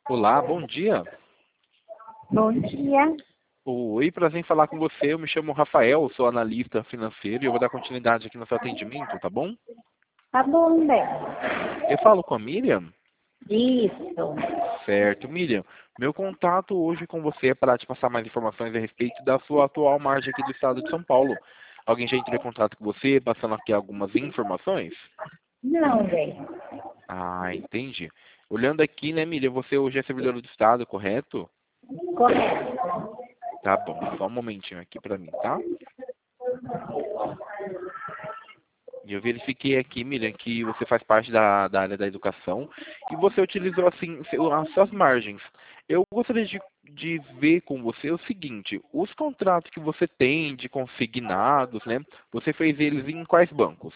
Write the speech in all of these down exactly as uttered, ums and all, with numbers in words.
Olá, bom dia. Bom dia. Oi, prazer em falar com você. Eu me chamo Rafael, sou analista financeiro e eu vou dar continuidade aqui no seu atendimento, tá bom? Tá bom, bem. Eu falo com a Miriam? Isso. Certo, Miriam. Meu contato hoje com você é para te passar mais informações a respeito da sua atual margem aqui do estado de São Paulo. Alguém já entrou em contato com você, passando aqui algumas informações? Não, bem. Ah, entendi. Olhando aqui, né, Miriam, você hoje é servidora do estado, correto? Correto. Tá bom, só um momentinho aqui para mim, tá? E eu verifiquei aqui, Miriam, que você faz parte da, da área da educação e você utilizou assim seu- as suas margens. Eu gostaria de, de ver com você o seguinte: os contratos que você tem de consignados, né? Você fez eles em quais bancos?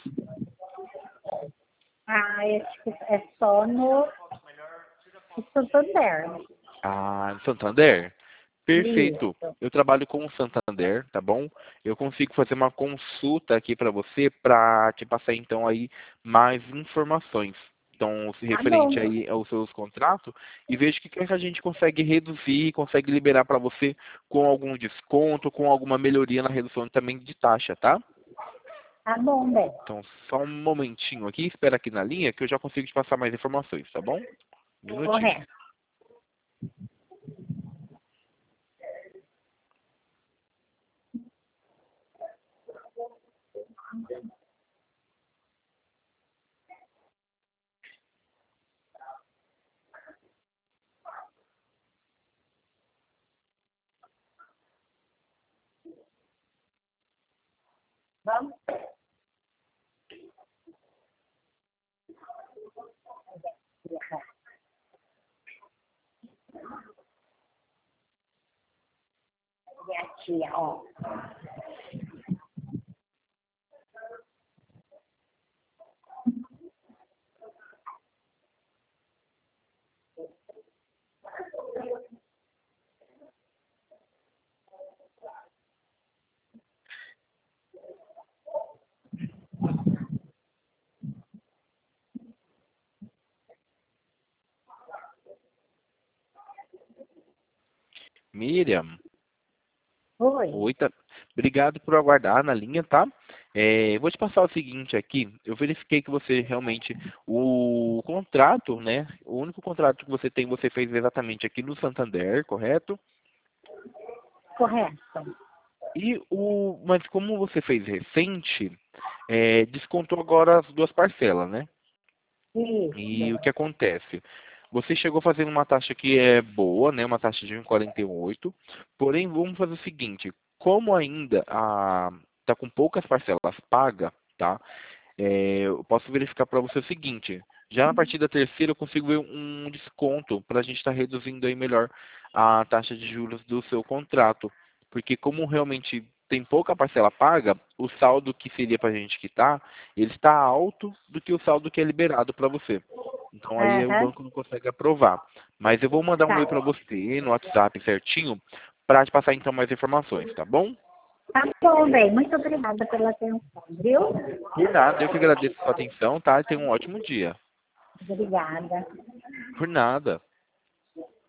Ah, acho que é só no no Santander. Ah, no Santander? Perfeito. Isso. Eu trabalho com o Santander, tá bom? Eu consigo fazer uma consulta aqui para você para te passar então aí mais informações. Então, se Tá referente bom. aí aos seus contratos e veja o que, que a gente consegue reduzir, consegue liberar para você com algum desconto, com alguma melhoria na redução também de taxa, tá? Tá bom, bem. Então, só um momentinho aqui, espera aqui na linha que eu já consigo te passar mais informações, tá bom? Um minutinho. Correto. Vamos? Minha tia, ó. Miriam. Oi. Oi, tá. Obrigado por aguardar na linha, tá? É, eu vou te passar o seguinte aqui. Eu verifiquei que você realmente o contrato, né? O único contrato que você tem, você fez exatamente aqui no Santander, correto? Correto. E o, mas como você fez recente, é, descontou agora as duas parcelas, né? E o Isso. que acontece? Você chegou fazendo uma taxa que é boa, né? Uma taxa de um vírgula quarenta e oito. Porém, vamos fazer o seguinte: como ainda a está com poucas parcelas pagas, tá? É, eu posso verificar para você o seguinte: já na partir da terceira eu consigo ver um desconto para a gente estar reduzindo aí melhor a taxa de juros do seu contrato, porque como realmente tem pouca parcela paga, o saldo que seria para a gente quitar, ele está alto do que o saldo que é liberado para você. Então aí o Aham. banco não consegue aprovar. Mas eu vou mandar um Tá. e-mail para você no WhatsApp certinho para te passar então mais informações, tá bom? Tá bom, bem. Muito obrigada pela atenção, viu? Por nada, eu que agradeço a sua atenção, tá? E tenha um ótimo dia. Obrigada. Por nada.